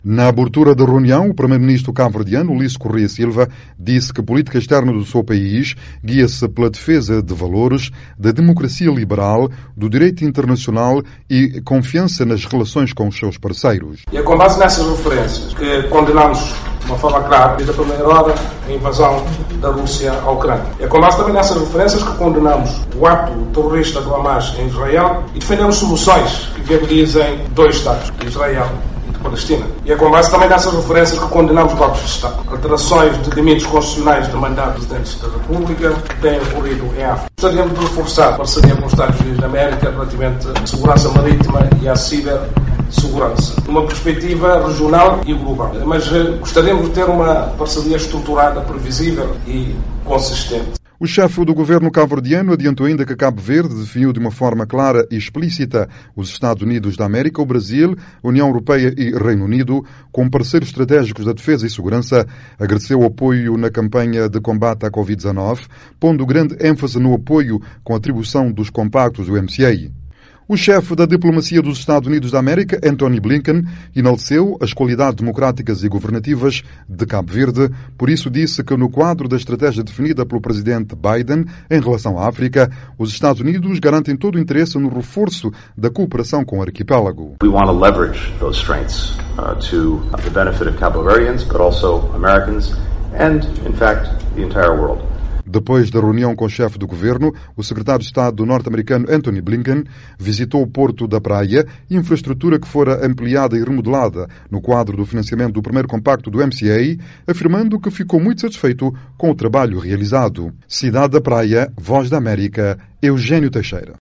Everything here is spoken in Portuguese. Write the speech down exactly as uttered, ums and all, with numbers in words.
Na abertura da reunião, o primeiro-ministro cabo-verdiano, Ulisses Correia Silva, disse que a política externa do seu país guia-se pela defesa de valores, da democracia liberal, do direito internacional e confiança nas relações com os seus parceiros. E é com base nessas referências que condenamos de uma forma clara, desde a primeira hora, a invasão da Rússia à Ucrânia. É com base também nessas referências que condenamos o ato terrorista do Hamas em Israel e defendemos soluções que viabilizem dois Estados, Israel e Palestina. E é com base também nessas referências que condenamos golpes de Estado, alterações de limites constitucionais de mandato dos presidentes da República que têm ocorrido em África. Gostaríamos de reforçar a parceria com os Estados Unidos da América relativamente à segurança marítima e à cibersegurança, numa perspectiva regional e global. Mas gostaríamos de ter uma parceria estruturada, previsível e consistente. O chefe do governo cabo-verdiano adiantou ainda que Cabo Verde definiu de uma forma clara e explícita os Estados Unidos da América, o Brasil, a União Europeia e Reino Unido como parceiros estratégicos da defesa e segurança. Agradeceu o apoio na campanha de combate à covid dezenove, pondo grande ênfase no apoio com a atribuição dos compactos do M C A. O chefe da diplomacia dos Estados Unidos da América, Antony Blinken, enalteceu as qualidades democráticas e governativas de Cabo Verde. Por isso disse que no quadro da estratégia definida pelo presidente Biden em relação à África, os Estados Unidos garantem todo o interesse no reforço da cooperação com o arquipélago. We want to leverage those strengths uh, to the benefit of Cabo Verdeans, but also Americans and, in fact, the entire world. Depois da reunião com o chefe do governo, o secretário de Estado norte-americano Antony Blinken visitou o Porto da Praia, infraestrutura que fora ampliada e remodelada no quadro do financiamento do primeiro compacto do M C A, afirmando que ficou muito satisfeito com o trabalho realizado. Cidade da Praia, Voz da América, Eugênio Teixeira.